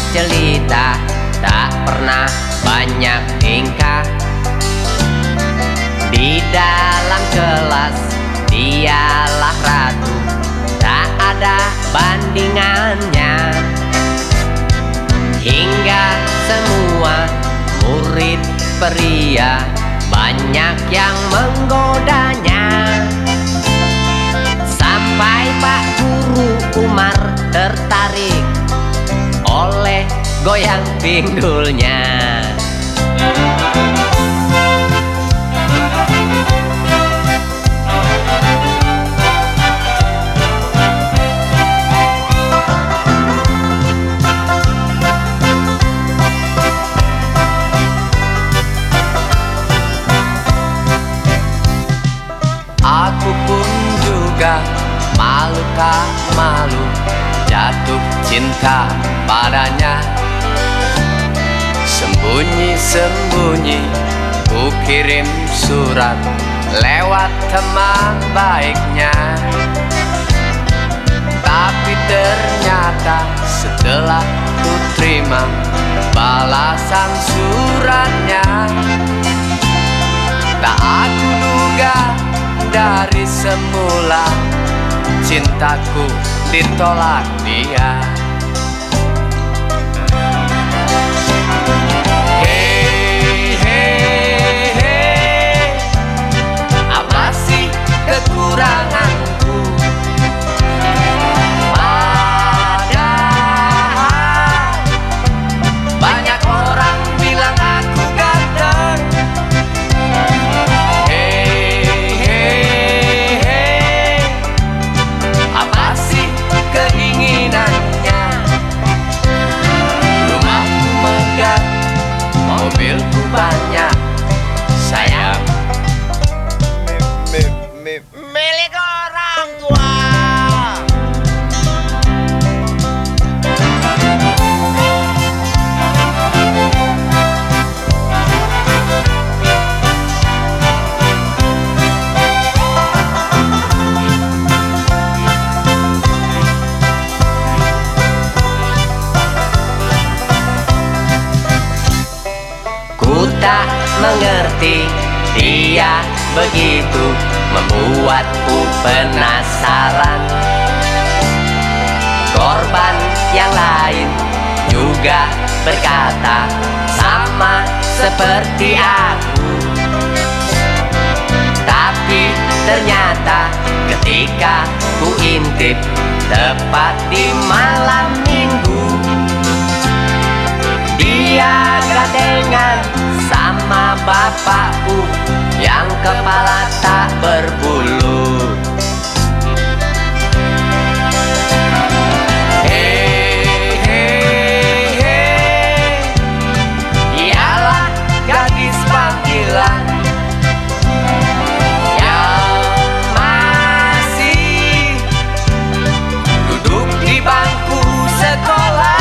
jelita, tak pernah banyak tingkah. Di dalam kelas dialah ratu, tak ada bandingannya. Hingga semua murid pria banyak yang menggodanya. Sampai Pak Guru Umar tertarik oleh goyang pinggulnya. Aku pun juga malu tak malu jatuh cinta padanya. Sembunyi-sembunyi ku kirim surat lewat teman baiknya. Tapi ternyata setelah ku terima balasan suratnya, tak aku duga dari semula cintaku ditolak dia. Hei, hei, hei, apa sih kekuranganku? Padahal banyak orang bilang aku ganteng. Keinginannya rumahku megah, mobilku banyak, sayang milik orang tua. Ku tak mengerti dia begitu membuatku penasaran. Korban yang lain juga berkata sama seperti aku. Tapi ternyata ketika ku intip tepat di malam minggu, dia gandengan sama bapakku yang kepala tak berbulu. Hei, hei, hei, ialah gadis panggilan yang masih duduk di bangku sekolah.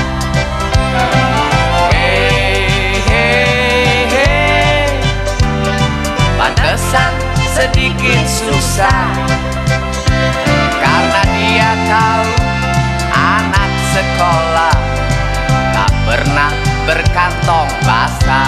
Pantesan sedikit susah karena dia tahu anak sekolah tak pernah berkantong basah.